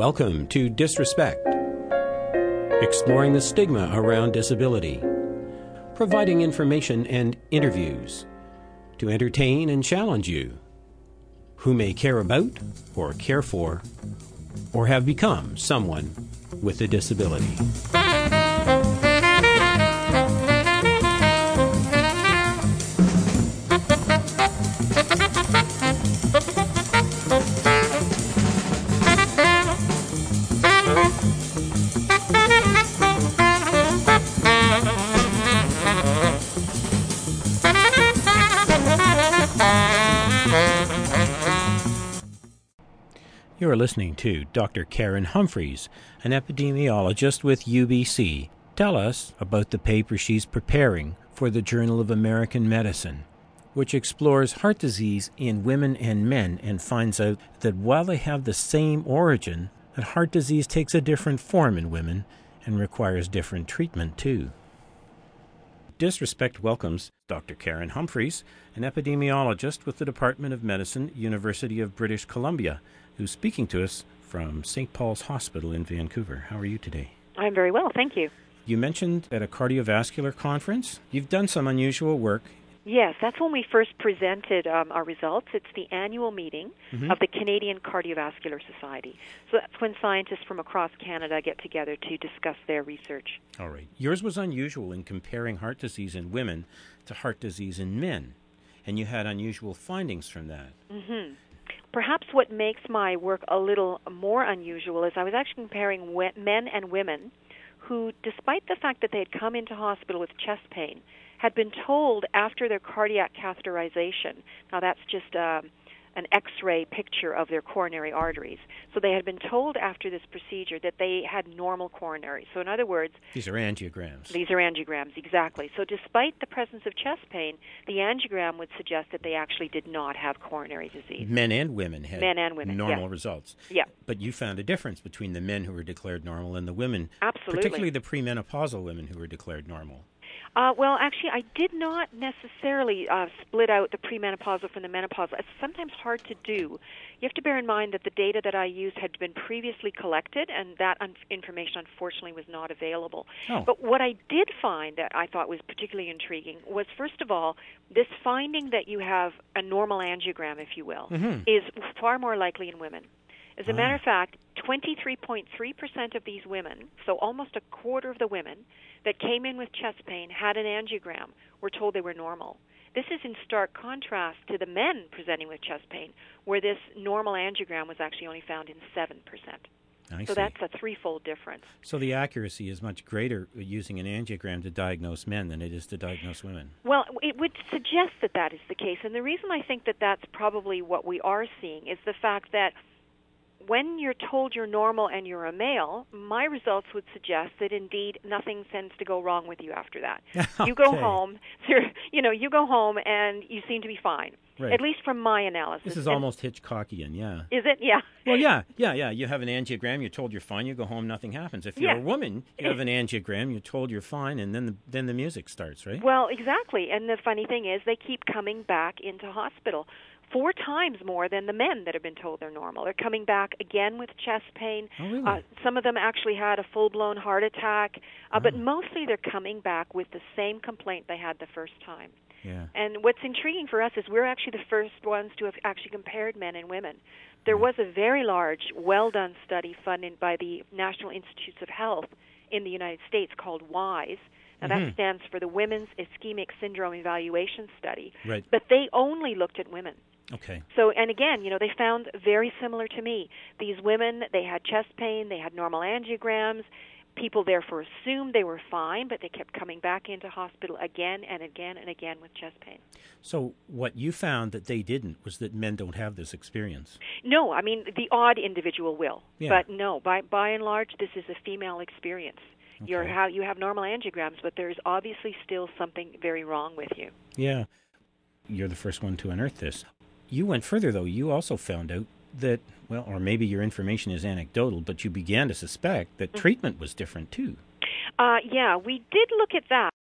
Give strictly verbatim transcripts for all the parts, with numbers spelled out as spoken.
Welcome to Disrespect, exploring the stigma around disability, providing information and interviews to entertain and challenge you who may care about or care for or have become someone with a disability. You are listening to Doctor Karen Humphreys, an epidemiologist with U B C. Tell us about the paper she's preparing for the Journal of American Medicine, which explores heart disease in women and men and finds out that while they have the same origin, that heart disease takes a different form in women and requires different treatment too. Disrespect welcomes Doctor Karen Humphreys, an epidemiologist with the Department of Medicine, University of British Columbia, who's speaking to us from Saint Paul's Hospital in Vancouver. How are you today? I'm very well, thank you. You mentioned at a cardiovascular conference, you've done some unusual work. Yes, that's when we first presented um, our results. It's the annual meeting mm-hmm. of the Canadian Cardiovascular Society. So that's when scientists from across Canada get together to discuss their research. All right. Yours was unusual in comparing heart disease in women to heart disease in men, and you had unusual findings from that. Mm-hmm. Perhaps what makes my work a little more unusual is I was actually comparing we- men and women who, despite the fact that they had come into hospital with chest pain, had been told after their cardiac catheterization, now that's just uh, an X-ray picture of their coronary arteries, so they had been told after this procedure that they had normal coronaries. So in other words... These are angiograms. These are angiograms, exactly. So despite the presence of chest pain, the angiogram would suggest that they actually did not have coronary disease. Men and women had men and women, normal yes. results. Yeah. But you found a difference between the men who were declared normal and the women, Absolutely. particularly the premenopausal women who were declared normal. Uh, well, actually, I did not necessarily uh, split out the premenopausal from the menopausal. It's sometimes hard to do. You have to bear in mind that the data that I used had been previously collected, and that un- information, unfortunately, was not available. Oh. But what I did find that I thought was particularly intriguing was, first of all, this finding that you have a normal angiogram, if you will, mm-hmm. is far more likely in women. As a ah. matter of fact, twenty-three point three percent of these women, so almost a quarter of the women that came in with chest pain had an angiogram, were told they were normal. This is in stark contrast to the men presenting with chest pain, where this normal angiogram was actually only found in seven percent. I so see. That's a threefold difference. So the accuracy is much greater using an angiogram to diagnose men than it is to diagnose women. Well, it would suggest that that is the case, and the reason I think that that's probably what we are seeing is the fact that when you're told you're normal and you're a male, my results would suggest that indeed nothing tends to go wrong with you after that. Okay. You go home, you know, you go home and you seem to be fine. Right. At least from my analysis. This is and almost Hitchcockian, yeah. Is it? Yeah. Well, yeah, yeah, yeah. You have an angiogram, you're told you're fine, you go home, nothing happens. If you're yeah. a woman, you have an angiogram, you're told you're fine, and then the, then the music starts, right? Well, exactly. And the funny thing is they keep coming back into hospital. Four times more than the men that have been told they're normal. They're coming back again with chest pain. Oh, really? Uh, some of them actually had a full-blown heart attack, uh, oh. but mostly they're coming back with the same complaint they had the first time. Yeah. And what's intriguing for us is we're actually the first ones to have actually compared men and women. There yeah. was a very large, well-done study funded by the National Institutes of Health in the United States called WISE. Now, mm-hmm. that stands for the Women's Ischemic Syndrome Evaluation Study. Right. But they only looked at women. Okay. So, and again, you know, they found very similar to me. These women, they had chest pain, they had normal angiograms. People therefore assumed they were fine, but they kept coming back into hospital again and again and again with chest pain. So what you found that they didn't was that men don't have this experience. No, I mean, the odd individual will. Yeah. But no, by by and large, this is a female experience. Okay. You're how you have normal angiograms, but there's obviously still something very wrong with you. Yeah. You're the first one to unearth this. You went further, though. You also found out that, well, or maybe your information is anecdotal, but you began to suspect that mm-hmm. treatment was different, too. Uh, yeah, we did look at that.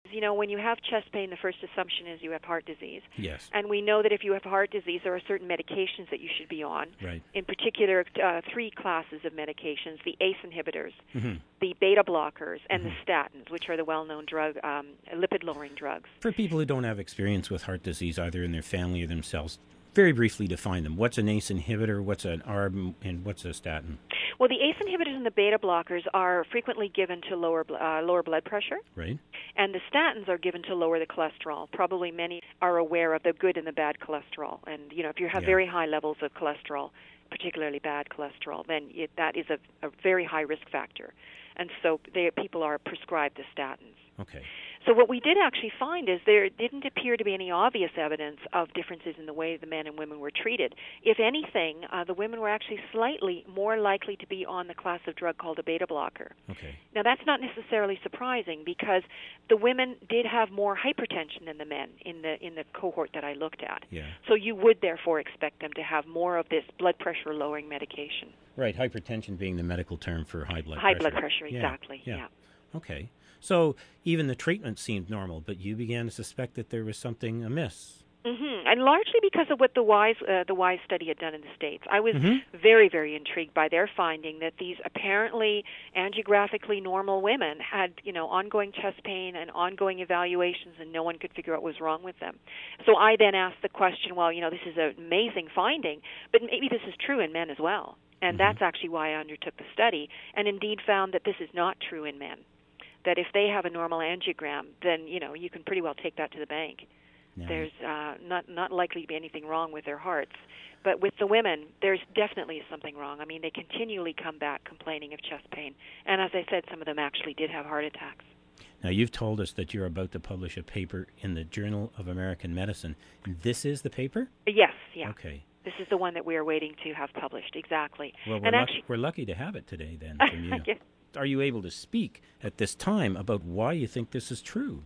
You know, when you have chest pain, the first assumption is you have heart disease. Yes. And we know that if you have heart disease, there are certain medications that you should be on. Right. In particular, uh, three classes of medications, the A C E inhibitors, Mm-hmm. the beta blockers, and Mm-hmm. the statins, which are the well-known drug, um, lipid-lowering drugs. For people who don't have experience with heart disease, either in their family or themselves, very briefly define them. What's an A C E inhibitor, what's an A R B, and what's a statin? Well, the A C E inhibitors and the beta blockers are frequently given to lower bl- uh, lower blood pressure, Right. and the statins are given to lower the cholesterol. Probably many are aware of the good and the bad cholesterol. And, you know, if you have Yeah. very high levels of cholesterol, particularly bad cholesterol, then it, that is a, a very high risk factor. And so they, people are prescribed the statins. Okay. So what we did actually find is there didn't appear to be any obvious evidence of differences in the way the men and women were treated. If anything, uh, the women were actually slightly more likely to be on the class of drug called a beta blocker. Okay. Now, that's not necessarily surprising because the women did have more hypertension than the men in the in the cohort that I looked at. Yeah. So you would therefore expect them to have more of this blood pressure lowering medication. Right. Hypertension being the medical term for high blood High pressure. blood pressure, Yeah, exactly. Yeah. yeah. Okay. So even the treatment seemed normal, but you began to suspect that there was something amiss. Mm-hmm. And largely because of what the WISE uh, the WISE study had done in the States. I was Mhm. very, very intrigued by their finding that these apparently angiographically normal women had, you know, ongoing chest pain and ongoing evaluations, and no one could figure out what was wrong with them. So I then asked the question, well, you know, this is an amazing finding, but maybe this is true in men as well. And Mhm. that's actually why I undertook the study, and indeed found that this is not true in men. That if they have a normal angiogram, then, you know, you can pretty well take that to the bank. Now, There's uh, not not likely to be anything wrong with their hearts. But with the women, there's definitely something wrong. I mean, they continually come back complaining of chest pain. And as I said, some of them actually did have heart attacks. now, you've told us that you're about to publish a paper in the Journal of American Medicine. This is the paper? Yes, yeah. Okay. This is the one that we are waiting to have published, exactly. Well, we're, and luck- actually, we're lucky to have it today, then, from you. Yes. Are you able to speak at this time about why you think this is true?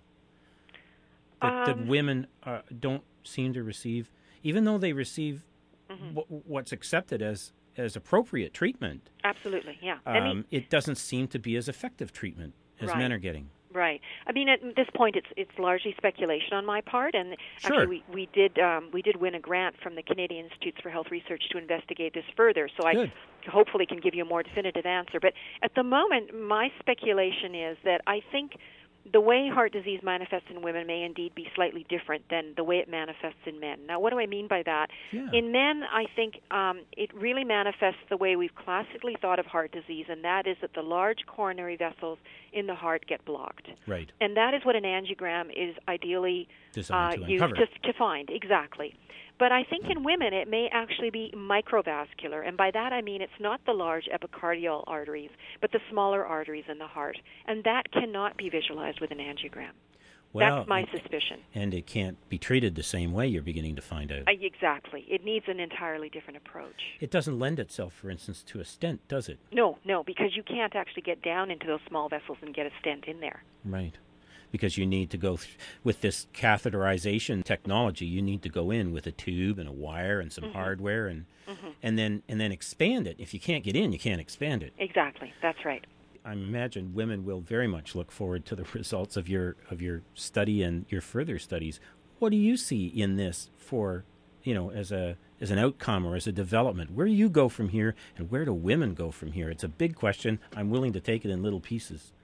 That, that Um, women uh, don't seem to receive, even though they receive Mhm. w- what's accepted as, as appropriate treatment, Absolutely, yeah. And um, it doesn't seem to be as effective treatment as Right. men are getting. Right. I mean, at this point, it's it's largely speculation on my part, and Sure. actually, we we did um, we did win a grant from the Canadian Institutes for Health Research to investigate this further. So I Good. hopefully can give you a more definitive answer. But at the moment, my speculation is that I think the way heart disease manifests in women may indeed be slightly different than the way it manifests in men. Now, what do I mean by that? Yeah. In men, I think um, it really manifests the way we've classically thought of heart disease, and that is that the large coronary vessels in the heart get blocked. Right. And that is what an angiogram is ideally Designed uh, to used uncover. to, to find, exactly. But I think in women it may actually be microvascular, and by that I mean it's not the large epicardial arteries, but the smaller arteries in the heart, and that cannot be visualized with an angiogram. Well, That's my and- suspicion. And it can't be treated the same way, you're beginning to find out. Uh, exactly. It needs an entirely different approach. It doesn't lend itself, for instance, to a stent, does it? No, no, because you can't actually get down into those small vessels and get a stent in there. Right. Because you need to go, th- with this catheterization technology, you need to go in with a tube and a wire and some Mhm. hardware and, hmm and then and then expand it. If you can't get in, you can't expand it. Exactly. That's right. I imagine women will very much look forward to the results of your of your study and your further studies. What do you see in this for, you know, as a as an outcome or as a development? Where do you go from here, and where do women go from here? It's a big question. I'm willing to take it in little pieces.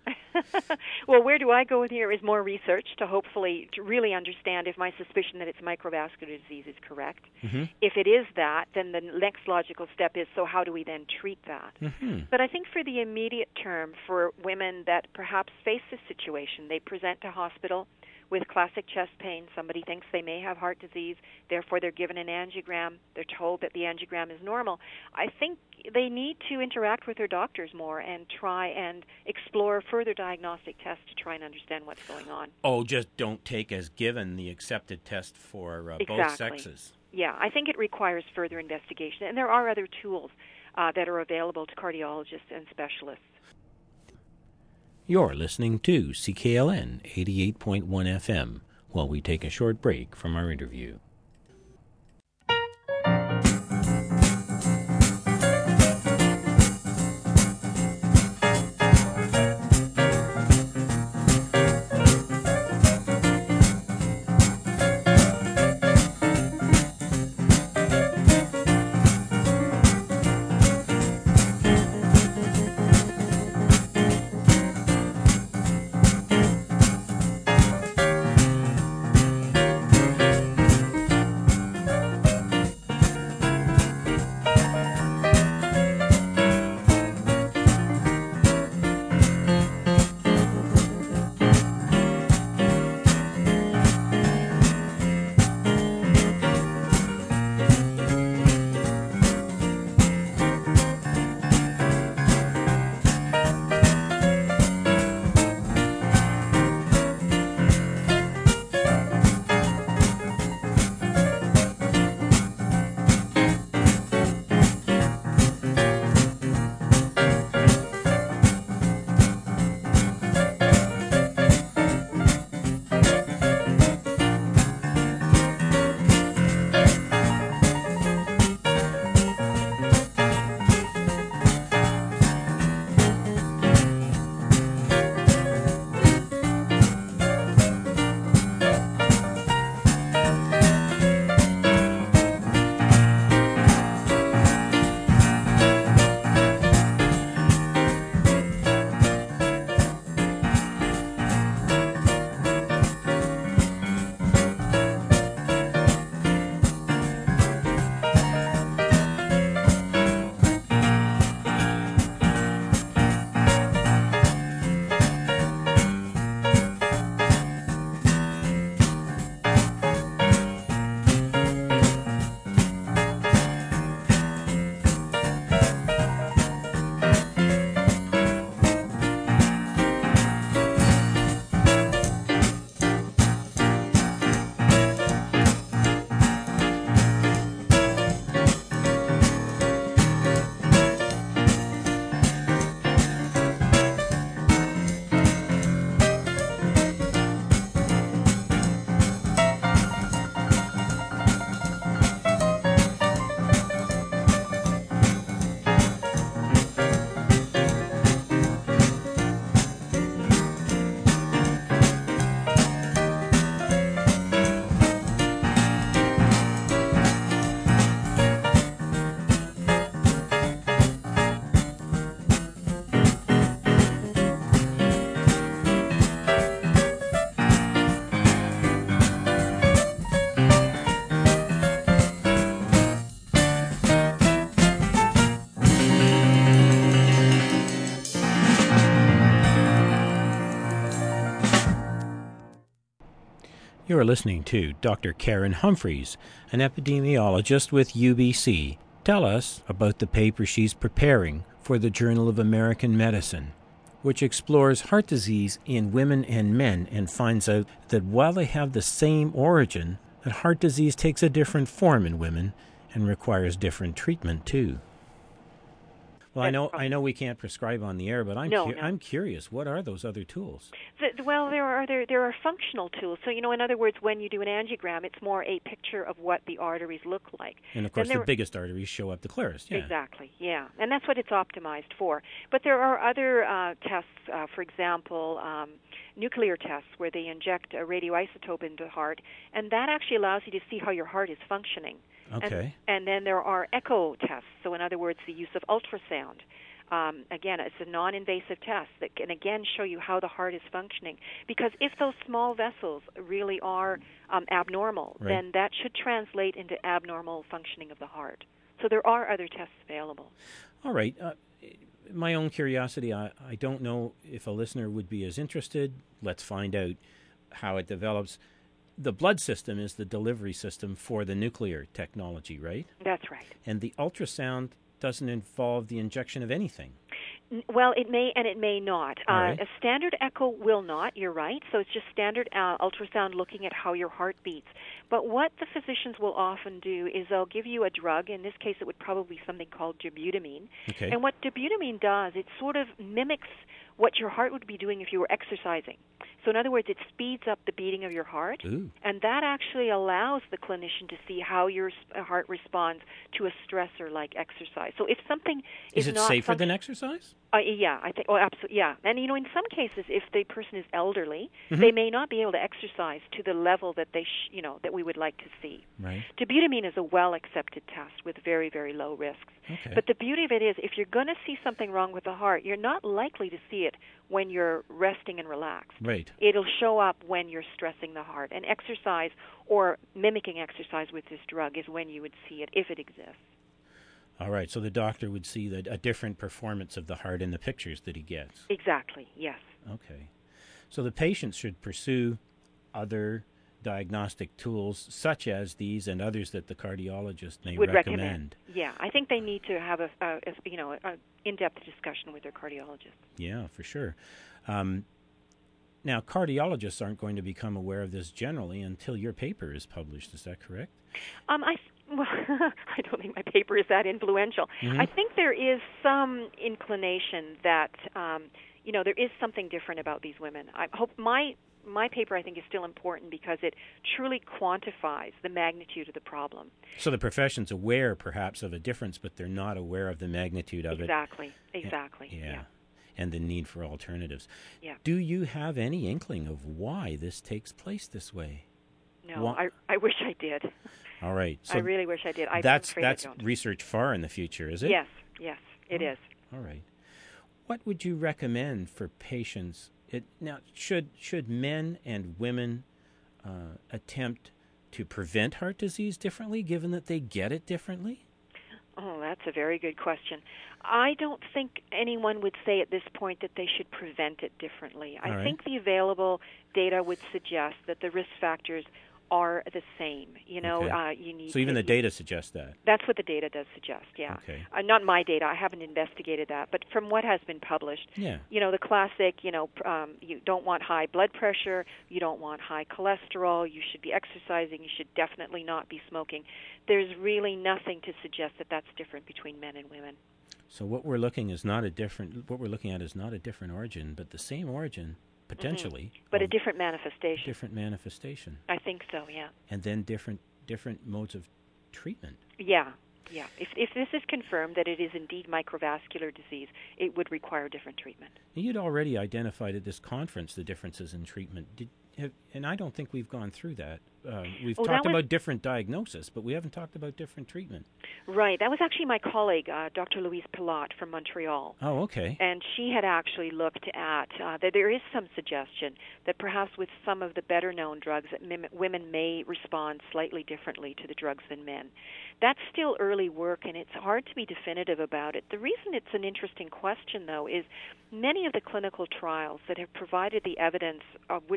Well, where do I go with here is more research to hopefully to really understand if my suspicion that it's microvascular disease is correct. Mm-hmm. If it is that, then the next logical step is, so how do we then treat that? Mm-hmm. But I think for the immediate term, for women that perhaps face this situation, they present to hospital with classic chest pain. Somebody thinks they may have heart disease, therefore they're given an angiogram. They're told that the angiogram is normal. I think they need to interact with their doctors more and try and explore further diagnostic tests to try and understand what's going on. Oh, just don't take as given the accepted test for uh, both Exactly. sexes. Yeah, I think it requires further investigation, and there are other tools uh, that are available to cardiologists and specialists. You're listening to C K L N eighty-eight point one F M while we take a short break from our interview. You're listening to Doctor Karen Humphreys, an epidemiologist with U B C. Tell us about the paper she's preparing for the Journal of American Medicine, which explores heart disease in women and men and finds out that while they have the same origin, that heart disease takes a different form in women and requires different treatment too. Well, I know I know we can't prescribe on the air, but I'm no, cu- no. I'm curious. What are those other tools? The, well, there are there there are functional tools. So, you know, in other words, when you do an angiogram, it's more a picture of what the arteries look like. And of course, the biggest arteries show up the clearest. Yeah. Exactly. Yeah, and that's what it's optimized for. But there are other uh, tests. Uh, for example, um, nuclear tests where they inject a radioisotope into the heart, and that actually allows you to see how your heart is functioning. Okay. And, and then there are echo tests. So in other words, the use of ultrasound. Um, again, it's a non-invasive test that can, again, show you how the heart is functioning. Because if those small vessels really are um, abnormal, right. then that should translate into abnormal functioning of the heart. So there are other tests available. All right. Uh, my own curiosity, I, I don't know if a listener would be as interested. Let's find out how it develops. The blood system is the delivery system for the nuclear technology, right? That's right. And the ultrasound doesn't involve the injection of anything. Well, it may and it may not. Uh, right. A standard echo will not, you're right. So it's just standard uh, ultrasound looking at how your heart beats. But what the physicians will often do is they'll give you a drug. In this case, it would probably be something called dobutamine. Okay. And what dobutamine does, it sort of mimics what your heart would be doing if you were exercising. So in other words, it speeds up the beating of your heart, Ooh. and that actually allows the clinician to see how your heart responds to a stressor like exercise. So if something is, is it not safer function- than exercise? Uh, yeah, I think. Oh, absolutely. Yeah, and you know, in some cases, if the person is elderly, Mm-hmm. they may not be able to exercise to the level that they, sh- you know, that we would like to see. Right. Dobutamine is a well-accepted test with very, very low risks. Okay. But the beauty of it is, if you're going to see something wrong with the heart, you're not likely to see it when you're resting and relaxed. Right. It'll show up when you're stressing the heart. And exercise or mimicking exercise with this drug is when you would see it, if it exists. All right, so the doctor would see the, a different performance of the heart in the pictures that he gets. Exactly, yes. Okay. So the patient should pursue other diagnostic tools such as these and others that the cardiologist may Would recommend. recommend. Yeah, I think they need to have a, a, a you know, a in-depth discussion with their cardiologist. Yeah, for sure. Um, now, cardiologists aren't going to become aware of this generally until your paper is published. Is that correct? Um, I well, I don't think my paper is that influential. Mm-hmm. I think there is some inclination that um, you know there is something different about these women. I hope my my paper I think is still important because it truly quantifies the magnitude of the problem. So the profession's aware, perhaps, of a difference, but they're not aware of the magnitude of exactly. it. Exactly. Exactly. Yeah. Yeah. And the need for alternatives. Yeah. Do you have any inkling of why this takes place this way? No, Why- I I wish I did. All right. So I really wish I did. I'm that's afraid that's I don't. research far in the future, is it? Yes, yes, it Oh. is. All right. What would you recommend for patients? It, now, should should men and women uh, attempt to prevent heart disease differently, given that they get it differently? Oh, that's a very good question. I don't think anyone would say at this point that they should prevent it differently. I All right. think the available data would suggest that the risk factors are the same. You know, Okay. uh, you need. So even to, the data suggests that. That's what the data does suggest. Yeah. Okay. Uh, not my data. I haven't investigated that, but from what has been published, Yeah. you know, the classic. You know, um, you don't want high blood pressure. You don't want high cholesterol. You should be exercising. You should definitely not be smoking. There's really nothing to suggest that that's different between men and women. So what we're looking is not a different. What we're looking at is not a different origin, but the same origin potentially, Mm-hmm. But a of different manifestation. different manifestation, I think so, yeah. and then different different modes of treatment. Yeah, yeah. If if this is confirmed that it is indeed microvascular disease, it would require different treatment. You'd already identified at this conference the differences in treatment. Did, have, and I don't think we've gone through that. Uh, we've Oh, that talked was- about different diagnosis, but we haven't talked about different treatment. Right. That was actually my colleague, uh, Doctor Louise Pilote from Montreal. Oh, okay. And she had actually looked at uh, that there is some suggestion that perhaps with some of the better-known drugs that mim- women may respond slightly differently to the drugs than men. That's still early work, and it's hard to be definitive about it. The reason it's an interesting question, though, is many of the clinical trials that have provided the evidence of which drugs we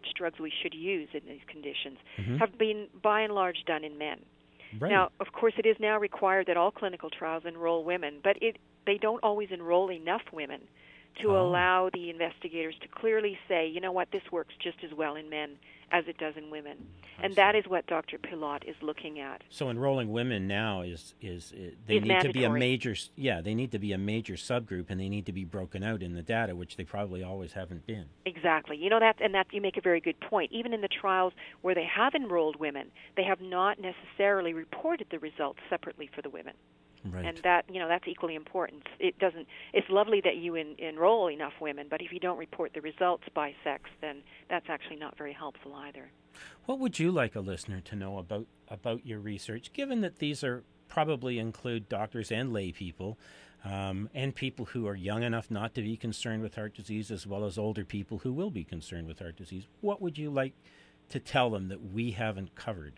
we should use in these conditions Mm-hmm. have been, by and large, done in men. Right. Now, of course, it is now required that all clinical trials enroll women, but it they don't always enroll enough women to Oh. allow the investigators to clearly say, you know what, this works just as well in men as it does in women. I And see. that is what Doctor Pilote is looking at. So enrolling women now is is uh, they Is need to be a mandatory. major s- yeah they need to be a major subgroup, and they need to be broken out in the data, which they probably always haven't been. Exactly. You know that, and that you make a very good point. Even in the trials where they have enrolled women, they have not necessarily reported the results separately for the women. Right. And that, you know, that's equally important. It doesn't. It's lovely that you en- enroll enough women, but if you don't report the results by sex, then that's actually not very helpful either. What would you like a listener to know about about your research, given that these are probably include doctors and lay people, um, and people who are young enough not to be concerned with heart disease, as well as older people who will be concerned with heart disease? What would you like to tell them that we haven't covered?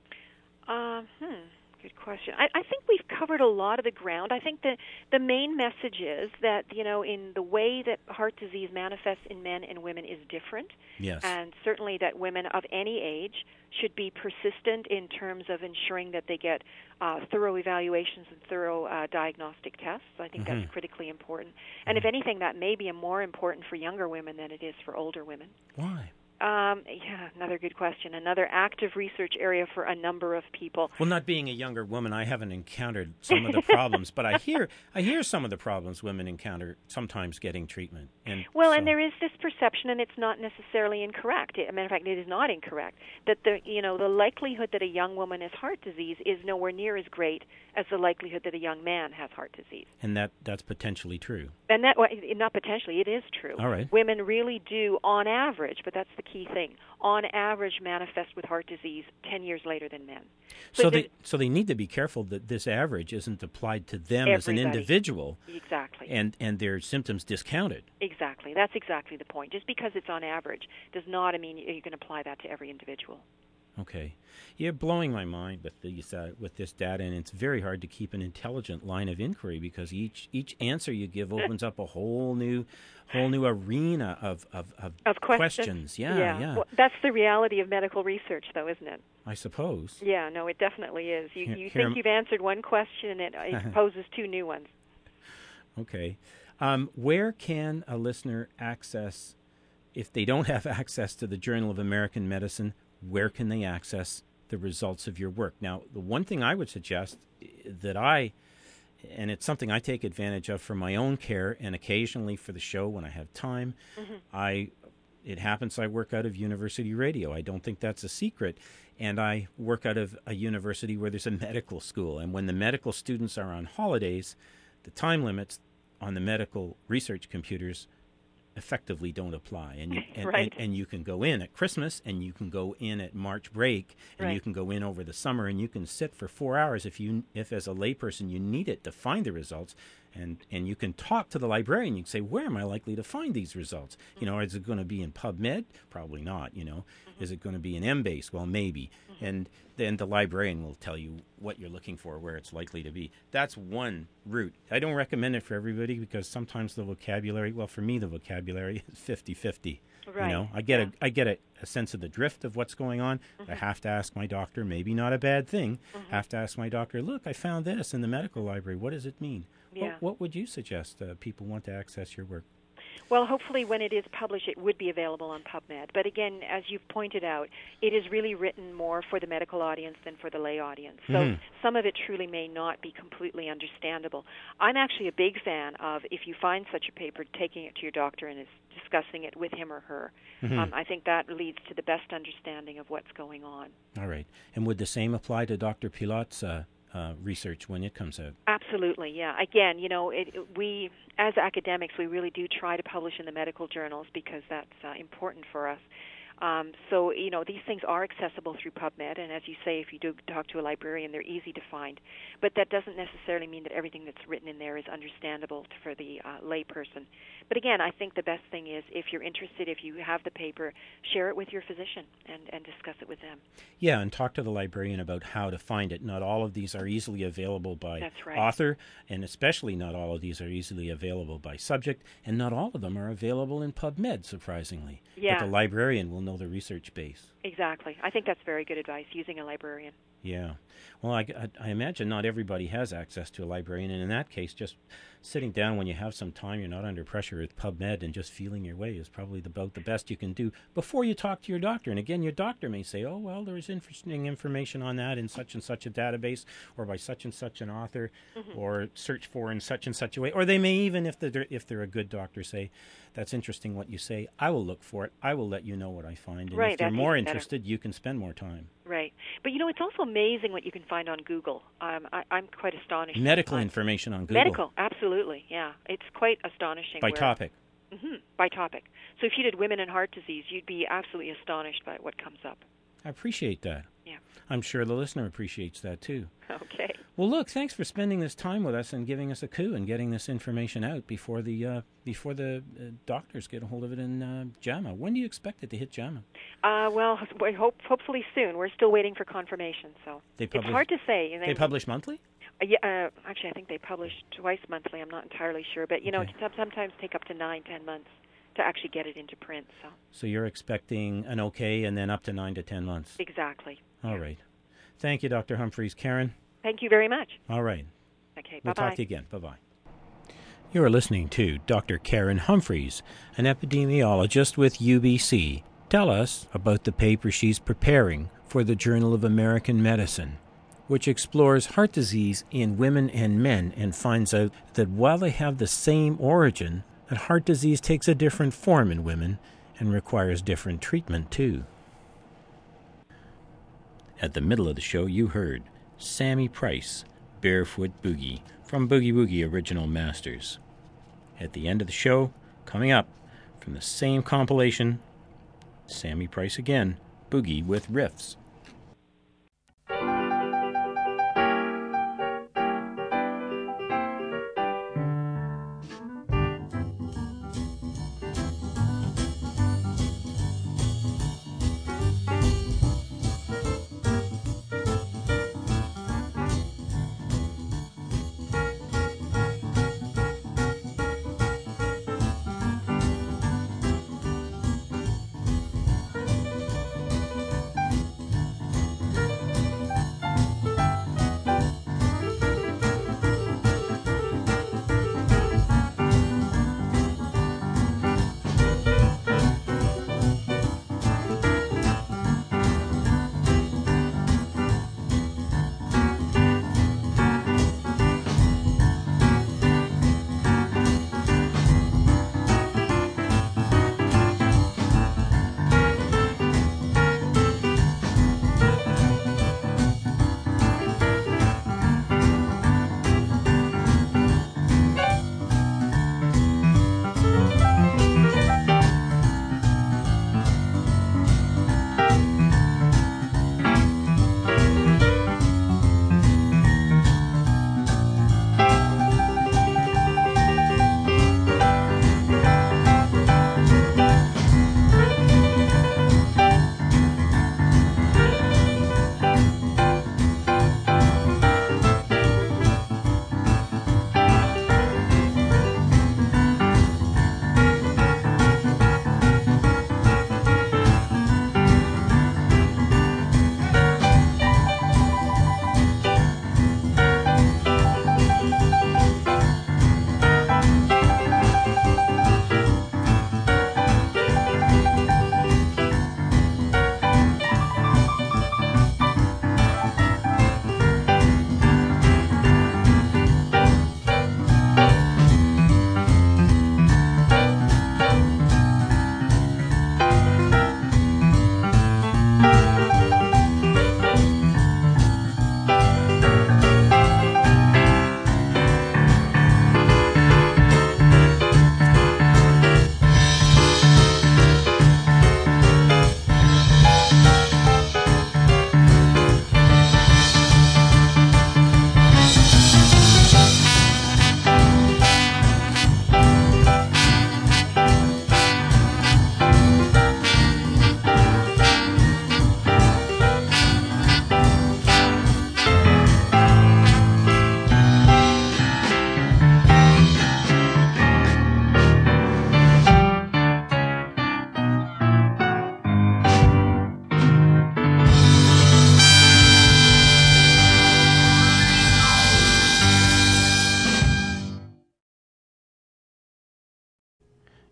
Um, hmm. Good question. I, I think we've covered a lot of the ground. I think the the main message is that, you know, in the way that heart disease manifests in men and women is different. Yes. And certainly that women of any age should be persistent in terms of ensuring that they get uh, thorough evaluations and thorough uh, diagnostic tests. I think Mhm. that's critically important. And if anything, that may be more important for younger women than it is for older women. Why? Um, yeah, another good question. Another active research area for a number of people. Well, not being a younger woman, I haven't encountered some of the problems, but I hear I hear some of the problems women encounter sometimes getting treatment. And Well, so, and there is this perception, and it's not necessarily incorrect. As a matter of fact, it is not incorrect that the you know the likelihood that a young woman has heart disease is nowhere near as great as the likelihood that a young man has heart disease. and that that's potentially true. And that, well, not potentially, it is true. All right. Women really do, on average, but that's the key thing, on average manifest with heart disease ten years later than men. So, So they there's- so they need to be careful that this average isn't applied to them as an Everybody. individual, Exactly. and and their symptoms discounted. Exactly. That's exactly the point. Just because it's on average does not mean you can apply that to every individual. Okay, you're blowing my mind with these uh, with this data, and it's very hard to keep an intelligent line of inquiry because each each answer you give opens up a whole new whole new arena of of, of, Of questions. Yeah, yeah. Well, that's the reality of medical research, though, isn't it? I suppose. Yeah, no, it definitely is. You, Here- you here- think you've answered one question, and it, it poses two new ones. Okay, um, where can a listener access, if they don't have access to the Journal of American Medicine? Where can they access the results of your work? Now, the one thing I would suggest that I, and it's something I take advantage of for my own care and occasionally for the show when I have time, Mm-hmm. I, it happens I work out of University Radio. I don't think that's a secret. And I work out of a university where there's a medical school. And when the medical students are on holidays, the time limits on the medical research computers effectively don't apply, and you and, Right. and, and you can go in at Christmas, and you can go in at March break, and you Right. can go in over the summer, and you can sit for four hours if you if as a layperson you need it to find the results, and and you can talk to the librarian. You can say, where am I likely to find these results? Mm-hmm. You know, is it going to be in PubMed? Probably not. You know, mm-hmm. Is it going to be in Embase? Well, maybe. Mm-hmm. And then the librarian will tell you what you're looking for, where it's likely to be. That's one route. I don't recommend it for everybody because sometimes the vocabulary, well, for me, the vocabulary is fifty-fifty. Right. You know, I get Yeah. a I get a, a sense of the drift of what's going on. Mm-hmm. I have to ask my doctor, maybe not a bad thing. Mm-hmm. I have to ask my doctor, look, I found this in the medical library. What does it mean? Yeah. What, what would you suggest uh, people want to access your work? Well, hopefully when it is published, it would be available on PubMed. But again, as you've pointed out, it is really written more for the medical audience than for the lay audience. So Mhm. some of it truly may not be completely understandable. I'm actually a big fan of, if you find such a paper, taking it to your doctor and is discussing it with him or her. Mhm. Um, I think that leads to the best understanding of what's going on. All right. And would the same apply to Doctor Pilote's uh, uh, research when it comes out? Absolutely, yeah. Again, you know, it, it- we, as academics, we really do try to publish in the medical journals because that's uh, important for us. Um, so, you know, these things are accessible through PubMed, and as you say, if you do talk to a librarian, they're easy to find. But that doesn't necessarily mean that everything that's written in there is understandable for the uh, layperson, But again, I think the best thing is if you're interested, if you have the paper, share it with your physician and, and discuss it with them. Yeah, and talk to the librarian about how to find it. Not all of these are easily available by That's right. author, and especially not all of these are easily available by subject, and not all of them are available in PubMed, surprisingly. Yeah. But the librarian will know the research base. Exactly. I think that's very good advice, using a librarian. Yeah. Well, I, I, I imagine not everybody has access to a librarian, and in that case, just sitting down when you have some time, you're not under pressure with PubMed, and just feeling your way is probably about the best you can do before you talk to your doctor. And again, your doctor may say, oh, well, there's interesting information on that in such and such a database, or by such and such an author, mm-hmm. or search for in such and such a way. Or they may even, if they're, if they're a good doctor, say, that's interesting what you say. I will look for it. I will let you know what I find. And right, if you're more interested, better. You can spend more time. Right. But, you know, it's also amazing what you can find on Google. Um, I, I'm quite astonished. Medical information on Google. Medical, absolutely, yeah. It's quite astonishing. By where, topic. Mm-hmm, by topic. So if you did women and heart disease, you'd be absolutely astonished by what comes up. I appreciate that. Yeah. I'm sure the listener appreciates that, too. Okay. Well, look, thanks for spending this time with us and giving us a coup and getting this information out before the uh, before the uh, doctors get a hold of it in uh, JAMA. When do you expect it to hit JAMA? Uh, well, we hope hopefully soon. We're still waiting for confirmation, so they publish, it's hard to say. They, they publish monthly? Uh, yeah, uh, actually, I think they publish twice monthly. I'm not entirely sure, but you know, okay. it can sometimes take up to nine, ten months to actually get it into print. So. So you're expecting an okay, and then up to nine to ten months. Exactly. All yeah. right. Thank you, Doctor Humphreys. Karen? Thank you very much. All right. Okay, we'll bye-bye. We'll talk to you again. Bye-bye. You're listening to Doctor Karen Humphreys, an epidemiologist with U B C. Tell us about the paper she's preparing for the Journal of American Medicine, which explores heart disease in women and men and finds out that while they have the same origin, that heart disease takes a different form in women and requires different treatment, too. At the middle of the show, you heard Sammy Price, Barefoot Boogie, from Boogie Woogie Original Masters. At the end of the show, coming up, from the same compilation, Sammy Price again, Boogie with Riffs.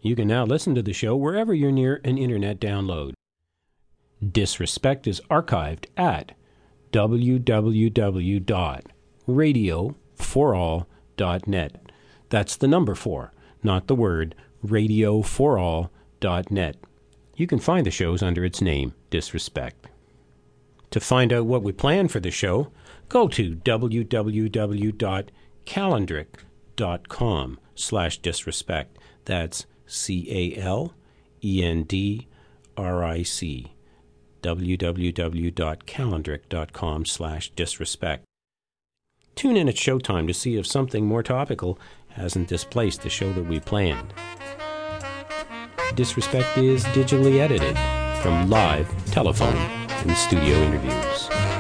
You can now listen to the show wherever you're near an internet download. Disrespect is archived at w w w dot radio for all dot net. That's the number four, not the word, radio for all dot net. You can find the shows under its name, Disrespect. To find out what we plan for the show, go to w w w dot calendric dot com slash disrespect. That's C A L E N D R I C. w w w dot calendric dot com slash disrespect. Tune in at showtime to see if something more topical hasn't displaced the show that we planned. Disrespect is digitally edited from live, telephone, and studio interviews.